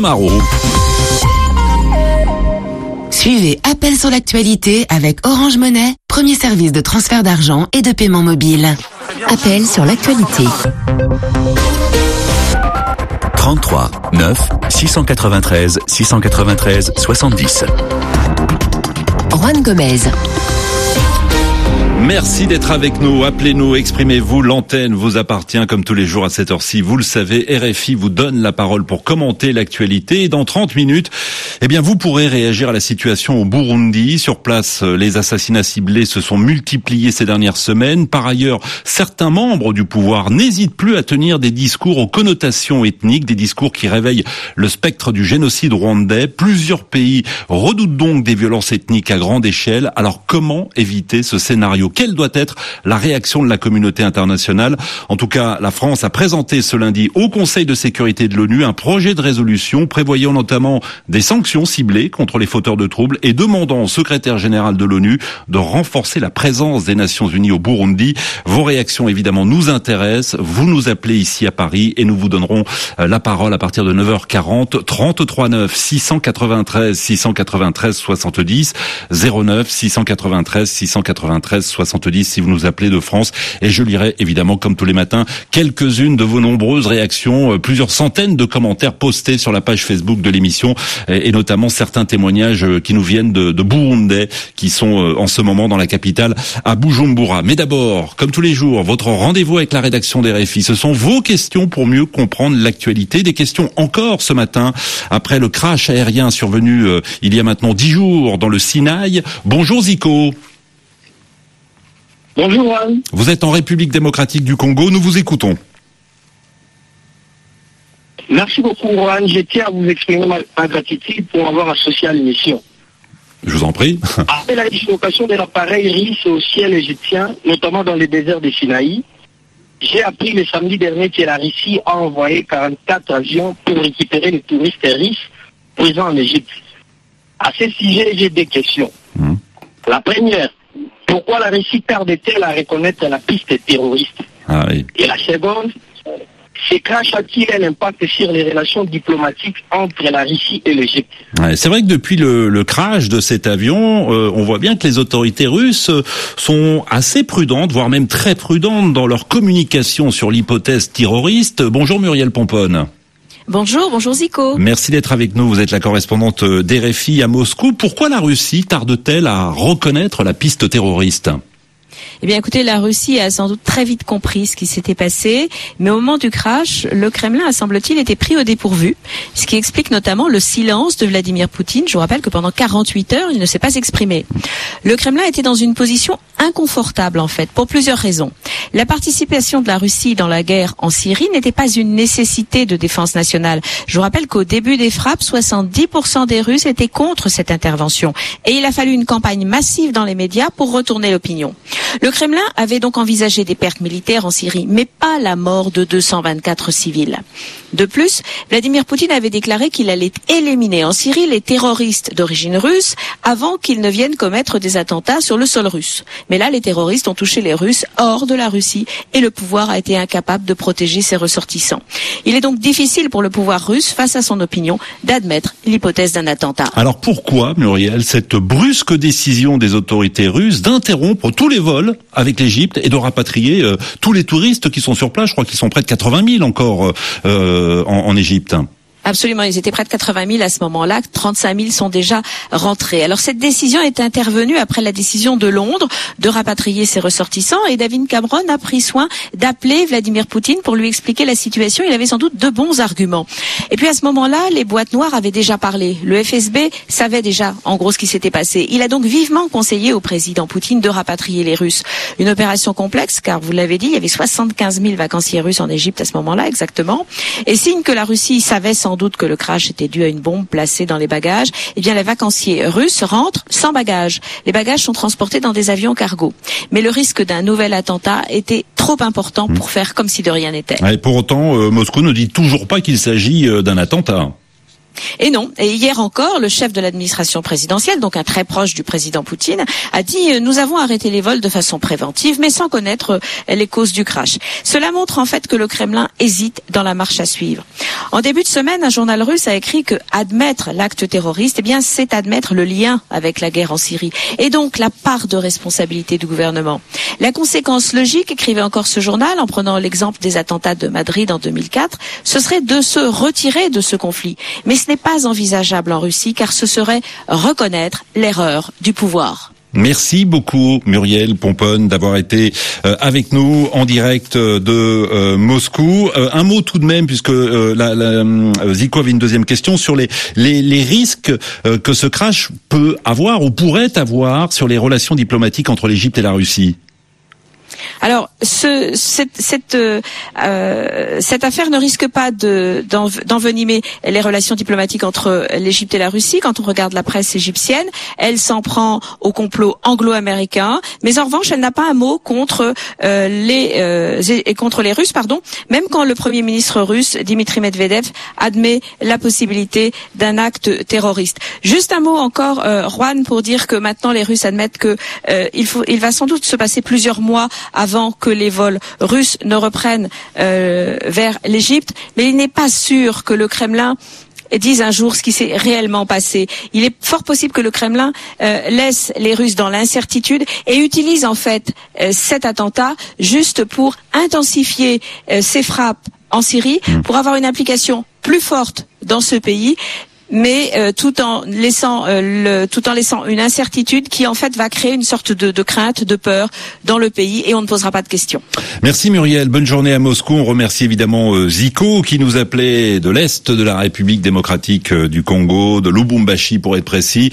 Maro. Suivez Appel sur l'actualité avec Orange Monnaie, premier service de transfert d'argent et de paiement mobile. Appel sur l'actualité. 33 9 693 693 70. Juan Gomez. Merci d'être avec nous. Appelez-nous, exprimez-vous. L'antenne vous appartient comme tous les jours à cette heure-ci. Vous le savez, RFI vous donne la parole pour commenter l'actualité. Et dans 30 minutes, vous pourrez réagir à la situation au Burundi. Sur place, les assassinats ciblés se sont multipliés ces dernières semaines. Par ailleurs, certains membres du pouvoir n'hésitent plus à tenir des discours aux connotations ethniques, des discours qui réveillent le spectre du génocide rwandais. Plusieurs pays redoutent donc des violences ethniques à grande échelle. Alors comment éviter ce scénario ? Quelle doit être la réaction de la communauté internationale ? En tout cas, la France a présenté ce lundi au Conseil de sécurité de l'ONU un projet de résolution prévoyant notamment des sanctions ciblées contre les fauteurs de troubles et demandant au secrétaire général de l'ONU de renforcer la présence des Nations Unies au Burundi. Vos réactions, évidemment, nous intéressent. Vous nous appelez ici à Paris et nous vous donnerons la parole à partir de 9h40. 33 9 693 693 70 09 693 693 70 si vous nous appelez de France, et je lirai évidemment comme tous les matins quelques-unes de vos nombreuses réactions, plusieurs centaines de commentaires postés sur la page Facebook de l'émission et notamment certains témoignages qui nous viennent de Burundais qui sont en ce moment dans la capitale à Bujumbura. Mais d'abord, comme tous les jours, votre rendez-vous avec la rédaction des RFI, ce sont vos questions pour mieux comprendre l'actualité, des questions encore ce matin après le crash aérien survenu il y a maintenant 10 jours dans le Sinaï. Bonjour Zico. Bonjour Juan. Vous êtes en République démocratique du Congo, nous vous écoutons. Merci beaucoup Juan, je tiens à vous exprimer ma gratitude pour avoir associé à l'émission. Je vous en prie. Après la dislocation de l'appareil russe au ciel égyptien, notamment dans le désert de Sinaï, j'ai appris le samedi dernier que la Russie a envoyé 44 avions pour récupérer les touristes russes présents en Égypte. À ce sujet, j'ai deux questions. La première, pourquoi la Russie tarde-t-elle à reconnaître la piste terroriste ? Oui. Et la seconde, ce crash a-t-il un impact sur les relations diplomatiques entre la Russie et l'Égypte ? C'est vrai que depuis le crash de cet avion, on voit bien que les autorités russes sont assez prudentes, voire même très prudentes dans leur communication sur l'hypothèse terroriste. Bonjour Muriel Pomponne. Bonjour Zico. Merci d'être avec nous. Vous êtes la correspondante d'RFI à Moscou. Pourquoi la Russie tarde-t-elle à reconnaître la piste terroriste ? Eh bien, écoutez, la Russie a sans doute très vite compris ce qui s'était passé, mais au moment du crash, le Kremlin a, semble-t-il, été pris au dépourvu, ce qui explique notamment le silence de Vladimir Poutine. Je vous rappelle que pendant 48 heures, il ne s'est pas exprimé. Le Kremlin était dans une position inconfortable, en fait, pour plusieurs raisons. La participation de la Russie dans la guerre en Syrie n'était pas une nécessité de défense nationale. Je vous rappelle qu'au début des frappes, 70% des Russes étaient contre cette intervention. Et il a fallu une campagne massive dans les médias pour retourner l'opinion. Le Kremlin avait donc envisagé des pertes militaires en Syrie, mais pas la mort de 224 civils. De plus, Vladimir Poutine avait déclaré qu'il allait éliminer en Syrie les terroristes d'origine russe avant qu'ils ne viennent commettre des attentats sur le sol russe. Mais là, les terroristes ont touché les Russes hors de la Russie et le pouvoir a été incapable de protéger ses ressortissants. Il est donc difficile pour le pouvoir russe, face à son opinion, d'admettre l'hypothèse d'un attentat. Alors pourquoi, Muriel, cette brusque décision des autorités russes d'interrompre tous les vols avec l'Égypte et de rapatrier tous les touristes qui sont sur place? Je crois qu'ils sont près de 80 000 encore en Égypte. Absolument, ils étaient près de 80 000 à ce moment-là, 35 000 sont déjà rentrés. Alors cette décision est intervenue après la décision de Londres de rapatrier ses ressortissants et David Cameron a pris soin d'appeler Vladimir Poutine pour lui expliquer la situation. Il avait sans doute de bons arguments. Et puis à ce moment-là, les boîtes noires avaient déjà parlé. Le FSB savait déjà en gros ce qui s'était passé. Il a donc vivement conseillé au président Poutine de rapatrier les Russes. Une opération complexe car vous l'avez dit, il y avait 75 000 vacanciers russes en Égypte à ce moment-là exactement. Et signe que la Russie savait sans doute que le crash était dû à une bombe placée dans les bagages, eh bien les vacanciers russes rentrent sans bagages. Les bagages sont transportés dans des avions cargo. Mais le risque d'un nouvel attentat était trop important pour faire comme si de rien n'était. Et pour autant, Moscou ne dit toujours pas qu'il s'agit d'un attentat. Et non. Et hier encore, le chef de l'administration présidentielle, donc un très proche du président Poutine, a dit « Nous avons arrêté les vols de façon préventive, mais sans connaître les causes du crash ». Cela montre en fait que le Kremlin hésite dans la marche à suivre. En début de semaine, un journal russe a écrit que admettre l'acte terroriste, eh bien, c'est admettre le lien avec la guerre en Syrie, et donc la part de responsabilité du gouvernement. La conséquence logique, écrivait encore ce journal, en prenant l'exemple des attentats de Madrid en 2004, ce serait de se retirer de ce conflit. Mais ce n'est pas envisageable en Russie, car ce serait reconnaître l'erreur du pouvoir. Merci beaucoup Muriel Pomponne d'avoir été avec nous en direct de Moscou. Un mot tout de même, puisque Zico avait une deuxième question sur les risques que ce crash peut avoir ou pourrait avoir sur les relations diplomatiques entre l'Égypte et la Russie. Alors, cette affaire ne risque pas d'envenimer les relations diplomatiques entre l'Égypte et la Russie. Quand on regarde la presse égyptienne, elle s'en prend au complot anglo-américain, mais en revanche, elle n'a pas un mot contre les Russes, même quand le Premier ministre russe, Dimitri Medvedev, admet la possibilité d'un acte terroriste. Juste un mot encore, Juan, pour dire que maintenant les Russes admettent que il va sans doute se passer plusieurs mois avant que les vols russes ne reprennent vers l'Égypte, mais il n'est pas sûr que le Kremlin dise un jour ce qui s'est réellement passé. Il est fort possible que le Kremlin laisse les Russes dans l'incertitude et utilise en fait cet attentat juste pour intensifier ses frappes en Syrie, pour avoir une implication plus forte dans ce pays, mais tout en laissant une incertitude qui en fait va créer une sorte de crainte, de peur dans le pays, et on ne posera pas de questions. Merci Muriel, bonne journée à Moscou. On remercie évidemment Zico qui nous appelait de l'Est de la République démocratique du Congo, de Lubumbashi pour être précis.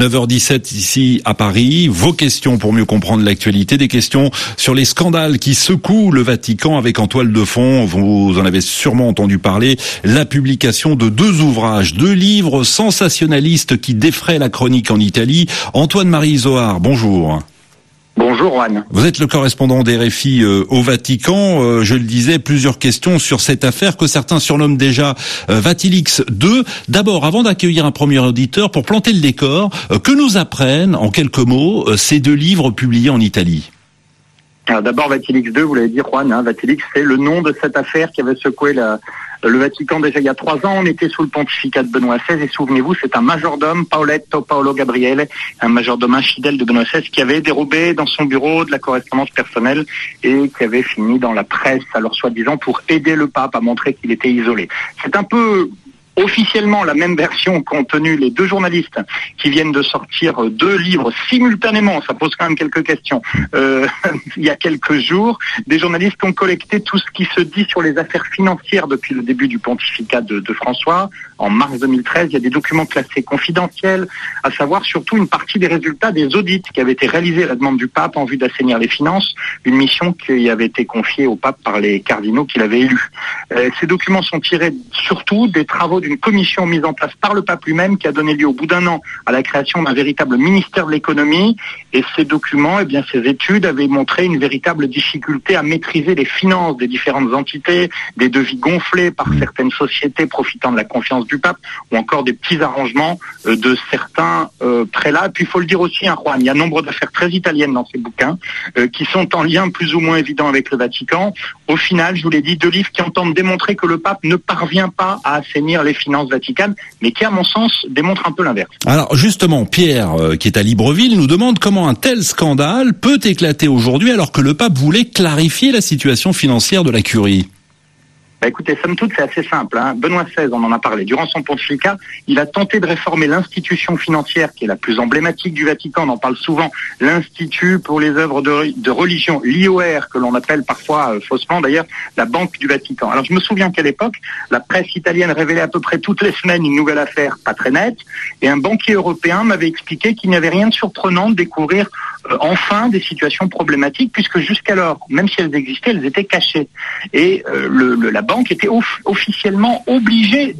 9h17 ici à Paris. Vos questions pour mieux comprendre l'actualité, des questions sur les scandales qui secouent le Vatican, avec en toile de fond, vous en avez sûrement entendu parler, la publication de 2 ouvrages, 2 livres sensationnalistes qui défraient la chronique en Italie. Antoine-Marie Isoard, bonjour. Bonjour Juan. Vous êtes le correspondant d'RFI au Vatican. Je le disais, plusieurs questions sur cette affaire que certains surnomment déjà Vatilix 2. D'abord, avant d'accueillir un premier auditeur, pour planter le décor, que nous apprennent en quelques mots ces 2 livres publiés en Italie? Alors d'abord, Vatilix 2, vous l'avez dit Juan, Vatilix, c'est le nom de cette affaire qui avait secoué le Vatican déjà il y a 3 ans. On était sous le pontificat de Benoît XVI et souvenez-vous, c'est un majordome, Paolo Gabriele, un majordome infidèle de Benoît XVI qui avait dérobé dans son bureau de la correspondance personnelle et qui avait fini dans la presse, alors soi-disant pour aider le pape à montrer qu'il était isolé. C'est un peu officiellement la même version qu'ont tenu les 2 journalistes qui viennent de sortir 2 livres simultanément. Ça pose quand même quelques questions. Il y a quelques jours, des journalistes ont collecté tout ce qui se dit sur les affaires financières depuis le début du pontificat de François. En mars 2013, il y a des documents classés confidentiels, à savoir surtout une partie des résultats des audits qui avaient été réalisés à la demande du pape en vue d'assainir les finances, une mission qui avait été confiée au pape par les cardinaux qu'il avait élus. Ces documents sont tirés surtout des travaux d'une commission mise en place par le pape lui-même qui a donné lieu au bout d'1 an à la création d'un véritable ministère de l'économie. Et ces documents, ces études avaient montré une véritable difficulté à maîtriser les finances des différentes entités, des devis gonflés par certaines sociétés profitant de la confiance du pape, ou encore des petits arrangements de certains prélats. Puis il faut le dire aussi, Juan, il y a nombre d'affaires très italiennes dans ces bouquins qui sont en lien plus ou moins évident avec le Vatican. Au final, je vous l'ai dit, 2 livres qui entendent démontrer que le pape ne parvient pas à assainir les finances vaticanes, mais qui, à mon sens, démontrent un peu l'inverse. Alors justement, Pierre, qui est à Libreville, nous demande comment un tel scandale peut éclater aujourd'hui alors que le pape voulait clarifier la situation financière de la curie. Écoutez, somme toute, c'est assez simple. Benoît XVI, on en a parlé. Durant son pontificat, il a tenté de réformer l'institution financière qui est la plus emblématique du Vatican. On en parle souvent. L'Institut pour les œuvres de religion, l'IOR, que l'on appelle parfois faussement d'ailleurs, la Banque du Vatican. Alors je me souviens qu'à l'époque, la presse italienne révélait à peu près toutes les semaines une nouvelle affaire pas très nette. Et un banquier européen m'avait expliqué qu'il n'y avait rien de surprenant de découvrir enfin des situations problématiques, puisque jusqu'alors, même si elles existaient, elles étaient cachées. Et la banque était officiellement obligée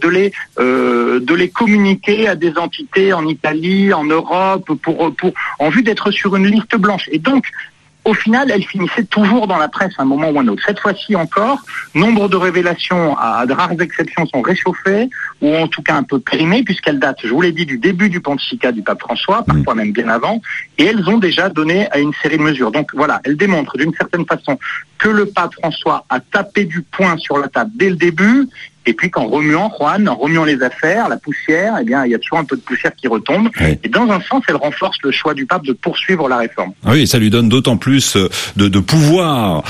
de les communiquer à des entités en Italie, en Europe, en vue d'être sur une liste blanche. Et donc, au final, elle finissait toujours dans la presse à un moment ou un autre. Cette fois-ci encore, nombre de révélations, à de rares exceptions, sont réchauffées, ou en tout cas un peu périmées, puisqu'elles datent, je vous l'ai dit, du début du pontificat du pape François, parfois même bien avant, et elles ont déjà donné à une série de mesures. Donc voilà, elles démontrent d'une certaine façon que le pape François a tapé du poing sur la table dès le début, et puis qu'en remuant, Juan, en remuant les affaires, la poussière, eh bien, il y a toujours un peu de poussière qui retombe. Oui. Et dans un sens, elle renforce le choix du pape de poursuivre la réforme. Oui, ça lui donne d'autant plus de pouvoir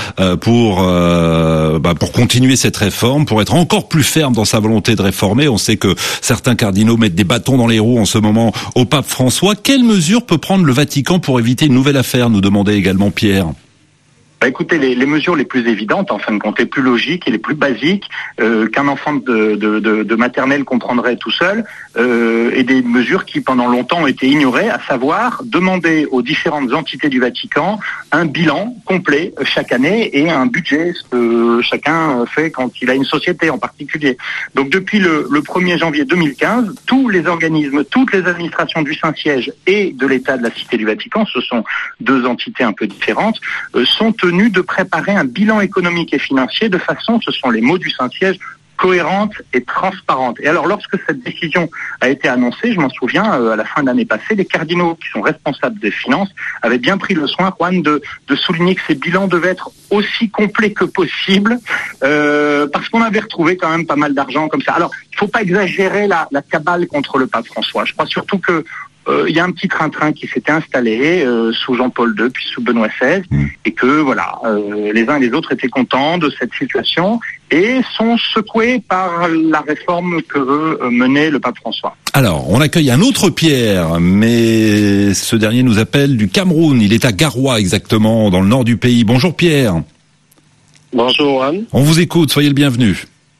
pour continuer cette réforme, pour être encore plus ferme dans sa volonté de réformer. On sait que certains cardinaux mettent des bâtons dans les roues en ce moment au pape François. Quelles mesures peut prendre le Vatican pour éviter une nouvelle affaire, nous demandait également Pierre? Écoutez, les mesures les plus évidentes, en fin de compte, les plus logiques et les plus basiques qu'un enfant de maternelle comprendrait tout seul, et des mesures qui pendant longtemps ont été ignorées, à savoir demander aux différentes entités du Vatican un bilan complet chaque année et un budget, ce que chacun fait quand il a une société en particulier. Donc depuis le 1er janvier 2015, tous les organismes, toutes les administrations du Saint-Siège et de l'État de la Cité du Vatican, ce sont deux entités un peu différentes, sont tenus de préparer un bilan économique et financier de façon, ce sont les mots du Saint-Siège, cohérente et transparente. Et alors, lorsque cette décision a été annoncée, je m'en souviens, à la fin de l'année passée, les cardinaux qui sont responsables des finances avaient bien pris le soin, Juan, de souligner que ces bilans devaient être aussi complets que possible, parce qu'on avait retrouvé quand même pas mal d'argent comme ça. Alors, il ne faut pas exagérer la cabale contre le pape François. Je crois surtout que il y a un petit train-train qui s'était installé sous Jean-Paul II puis sous Benoît XVI, et que voilà, les uns et les autres étaient contents de cette situation et sont secoués par la réforme que veut mener le pape François. Alors, on accueille un autre Pierre, mais ce dernier nous appelle du Cameroun. Il est à Garoua exactement, dans le nord du pays. Bonjour Pierre. Bonjour Juan. On vous écoute, soyez le bienvenu.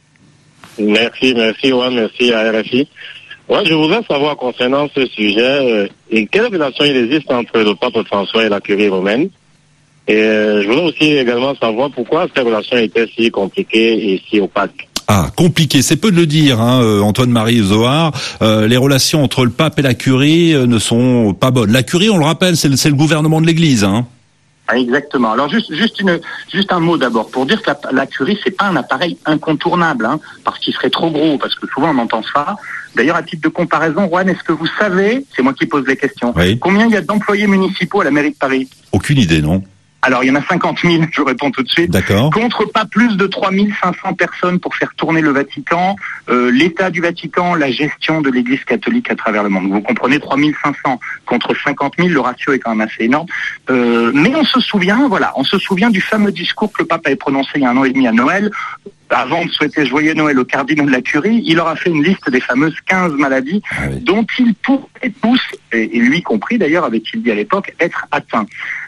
Merci Juan, merci à RFI. Ouais, je voudrais savoir concernant ce sujet, et quelle relation il existe entre le pape François et la curie romaine. Et je voudrais aussi également savoir pourquoi cette relation était si compliquée et si opaque. Ah, compliqué, c'est peu de le dire, Antoine-Marie Zohar. Les relations entre le pape et la curie ne sont pas bonnes. La curie, on le rappelle, c'est le gouvernement de l'Église, hein. Ah, exactement. Alors juste un mot d'abord pour dire que la curie, c'est pas un appareil incontournable, parce qu'il serait trop gros, parce que souvent on entend ça. D'ailleurs, à titre de comparaison, Juan, est-ce que vous savez, c'est moi qui pose les questions, oui, combien il y a d'employés municipaux à la mairie de Paris? Aucune idée, non. Alors, il y en a 50 000, je réponds tout de suite. D'accord. Contre pas plus de 3 500 personnes pour faire tourner le Vatican, l'État du Vatican, la gestion de l'Église catholique à travers le monde. Vous comprenez, 3 500 contre 50 000, le ratio est quand même assez énorme. Mais on se souvient du fameux discours que le pape avait prononcé il y a 1 an et demi à Noël. Avant de souhaiter joyeux Noël aux cardinaux de la curie, il leur a fait une liste des fameuses 15 maladies dont ils pourraient tous, et lui compris d'ailleurs, avait-il dit à l'époque, être atteints.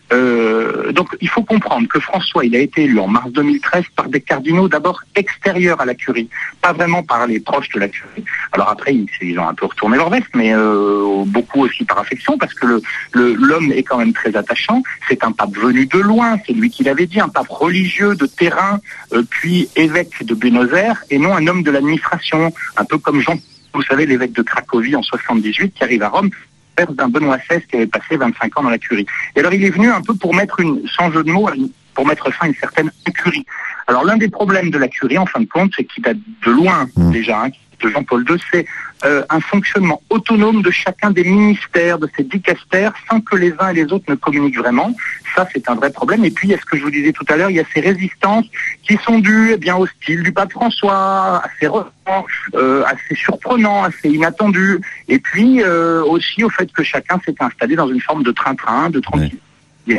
Donc il faut comprendre que François, il a été élu en mars 2013 par des cardinaux d'abord extérieurs à la curie, pas vraiment par les proches de la curie. Alors après, ils ont un peu retourné leur veste, mais beaucoup aussi par affection, parce que l'homme est quand même très attachant. C'est un pape venu de loin, c'est lui qui l'avait dit, un pape religieux de terrain, puis évêque de Buenos Aires, et non un homme de l'administration, un peu comme Jean, vous savez, l'évêque de Cracovie en 78, qui arrive à Rome, père d'un Benoît XVI qui avait passé 25 ans dans la curie. Et alors il est venu un peu pour mettre sans jeu de mots, pour mettre fin à une certaine incurie. Alors l'un des problèmes de la curie, en fin de compte, c'est qu'il date de loin déjà, de Jean-Paul II, c'est un fonctionnement autonome de chacun des ministères, de ces dicastères, sans que les uns et les autres ne communiquent vraiment. Ça, c'est un vrai problème. Et puis, il y a ce que je vous disais tout à l'heure, il y a ces résistances qui sont dues au style du pape François, assez assez surprenant, assez inattendu. Et puis, aussi au fait que chacun s'est installé dans une forme de train-train, de tranquillité. Et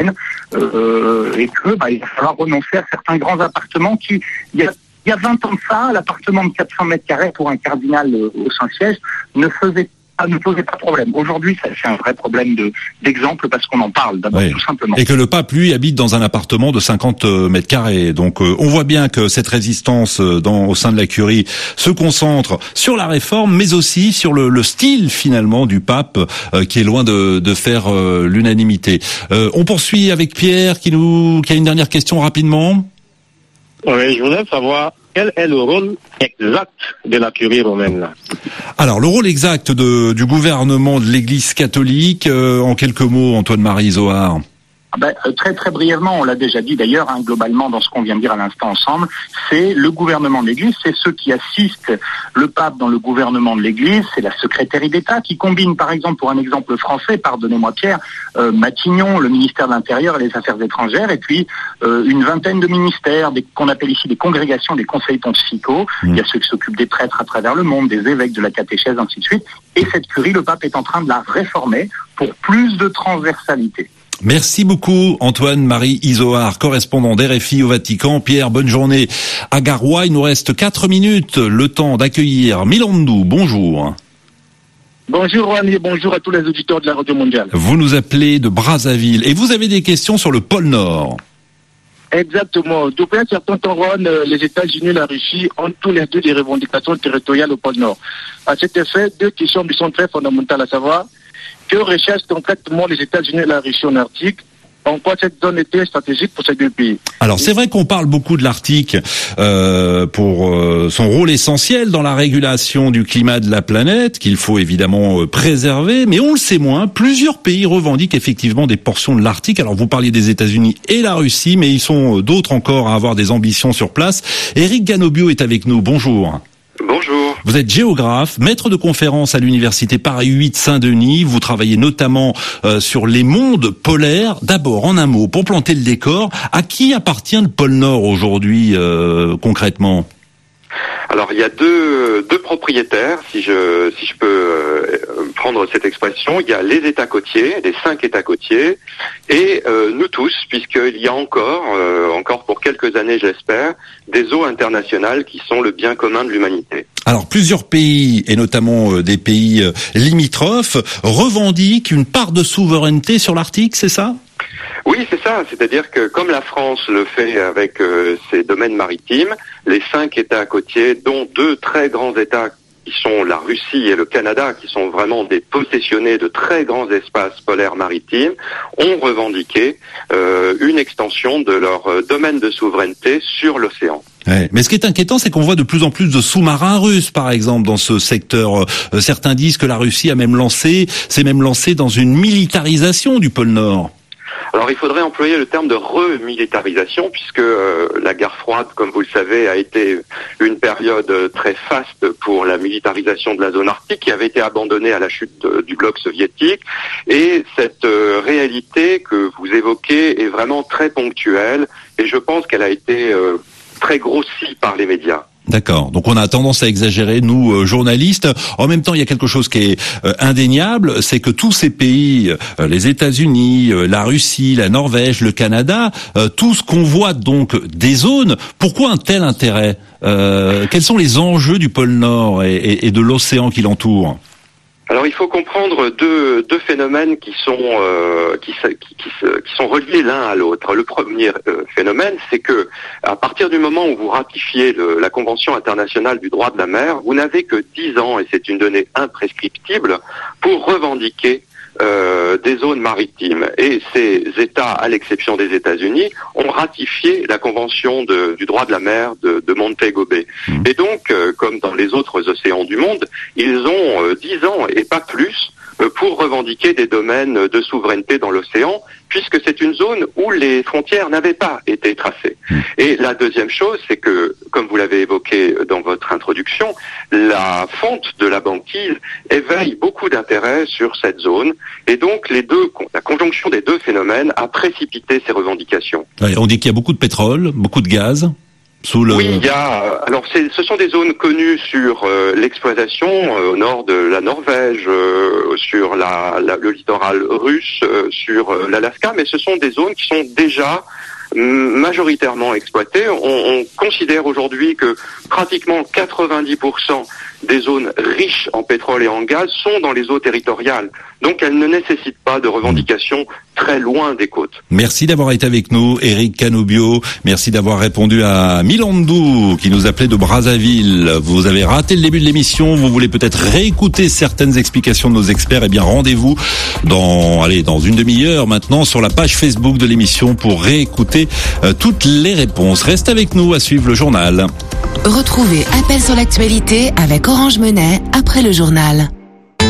que il va falloir renoncer à certains grands appartements qui... Il y a 20 ans de ça, l'appartement de 400 mètres carrés pour un cardinal au Saint-Siège ne posait pas de problème. Aujourd'hui, ça fait un vrai problème d'exemple parce qu'on en parle d'abord, tout simplement. Et que le pape, lui, habite dans un appartement de 50 mètres carrés. Donc, on voit bien que cette résistance au sein de la curie se concentre sur la réforme, mais aussi sur le style, finalement, du pape, qui est loin de faire l'unanimité. On poursuit avec Pierre, qui a une dernière question rapidement. Oui, je voudrais savoir quel est le rôle exact de la curie romaine là. Alors, le rôle exact du gouvernement de l'Église catholique, en quelques mots, Antoine-Marie Zohar. Très très brièvement, on l'a déjà dit d'ailleurs, globalement dans ce qu'on vient de dire à l'instant ensemble, c'est le gouvernement de l'Église, c'est ceux qui assistent le pape dans le gouvernement de l'Église, c'est la secrétaire d'État qui combine par exemple, pour un exemple français, pardonnez-moi Pierre, Matignon, le ministère de l'Intérieur et des Affaires étrangères, et puis une vingtaine de ministères, qu'on appelle ici des congrégations, des conseils pontificaux. Il y a ceux qui s'occupent des prêtres à travers le monde, des évêques, de la catéchèse, ainsi de suite. Et cette curie, le pape est en train de la réformer pour plus de transversalité. Merci beaucoup Antoine-Marie Izoard, correspondant d'RFI au Vatican. Pierre, bonne journée à Garoua. Il nous reste 4 minutes, le temps d'accueillir Milandou. Bonjour. Bonjour Juan et bonjour à tous les auditeurs de la Radio Mondiale. Vous nous appelez de Brazzaville et vous avez des questions sur le pôle Nord. Exactement. Depuis un certain temps, Juan, les États-Unis et la Russie ont tous les deux des revendications territoriales au pôle Nord. À cet effet, 2 questions me sont très fondamentales, à savoir que recherchent concrètement les États-Unis et la Russie en Arctique. En quoi cette zone était stratégique pour ces 2 pays? Alors c'est vrai qu'on parle beaucoup de l'Arctique pour son rôle essentiel dans la régulation du climat de la planète, qu'il faut évidemment préserver, mais on le sait moins. Plusieurs pays revendiquent effectivement des portions de l'Arctique. Alors vous parliez des États-Unis et la Russie, mais ils sont d'autres encore à avoir des ambitions sur place. Éric Ganobio est avec nous. Bonjour. Bonjour. Vous êtes géographe, maître de conférence à l'université Paris 8 Saint-Denis. Vous travaillez notamment sur les mondes polaires. D'abord, en un mot, pour planter le décor, à qui appartient le pôle Nord aujourd'hui concrètement ? Alors il y a deux propriétaires, si je peux prendre cette expression. Il y a les États côtiers, les 5 États côtiers, et nous tous, puisqu'il y a encore pour quelques années, j'espère, des eaux internationales qui sont le bien commun de l'humanité. Alors plusieurs pays, et notamment des pays limitrophes, revendiquent une part de souveraineté sur l'Arctique, c'est ça ? Oui, c'est ça. C'est-à-dire que comme la France le fait avec ses domaines maritimes, les 5 États côtiers, dont 2 très grands États qui sont la Russie et le Canada, qui sont vraiment des possessionnés de très grands espaces polaires maritimes, ont revendiqué une extension de leur domaine de souveraineté sur l'océan. Ouais. Mais ce qui est inquiétant, c'est qu'on voit de plus en plus de sous-marins russes, par exemple, dans ce secteur. Certains disent que la Russie s'est même lancée dans une militarisation du pôle Nord. Alors il faudrait employer le terme de remilitarisation, puisque la guerre froide, comme vous le savez, a été une période très faste pour la militarisation de la zone arctique, qui avait été abandonnée à la chute du bloc soviétique. Et cette réalité que vous évoquez est vraiment très ponctuelle, et je pense qu'elle a été très grossie par les médias. D'accord. Donc on a tendance à exagérer, nous, journalistes. En même temps, il y a quelque chose qui est indéniable, c'est que tous ces pays, les États-Unis, la Russie, la Norvège, le Canada, tous convoitent donc des zones. Pourquoi un tel intérêt ? Quels sont les enjeux du pôle Nord et de l'océan qui l'entoure ? Alors il faut comprendre deux phénomènes qui sont reliés l'un à l'autre. Le premier phénomène, c'est que à partir du moment où vous ratifiez la Convention internationale du droit de la mer, vous n'avez que 10 ans, et c'est une donnée imprescriptible, pour revendiquer des zones maritimes. Et ces États, à l'exception des États-Unis, ont ratifié la Convention du droit de la mer de Montego Bay. Et donc, comme dans les autres océans du monde, ils ont 10 ans et pas plus pour revendiquer des domaines de souveraineté dans l'océan, puisque c'est une zone où les frontières n'avaient pas été tracées. Et la deuxième chose, c'est que, comme vous l'avez évoqué dans votre introduction, la fonte de la banquise éveille beaucoup d'intérêt sur cette zone, et donc la conjonction des 2 phénomènes a précipité ces revendications. Ouais, on dit qu'il y a beaucoup de pétrole, beaucoup de gaz. Oui, il y a. Alors, ce sont des zones connues sur l'exploitation au nord de la Norvège, sur le littoral russe, sur l'Alaska, mais ce sont des zones qui sont déjà majoritairement exploitées. On considère aujourd'hui que pratiquement 90% des zones riches en pétrole et en gaz sont dans les eaux territoriales. Donc elles ne nécessitent pas de revendications très loin des côtes. Merci d'avoir été avec nous, Éric Ganobio. Merci d'avoir répondu à Milandou, qui nous appelait de Brazzaville. Vous avez raté le début de l'émission, vous voulez peut-être réécouter certaines explications de nos experts. Eh bien, rendez-vous dans une demi-heure maintenant sur la page Facebook de l'émission pour réécouter toutes les réponses. Reste avec nous à suivre le journal. Retrouvez Appel sur l'actualité avec Orange Money après le journal.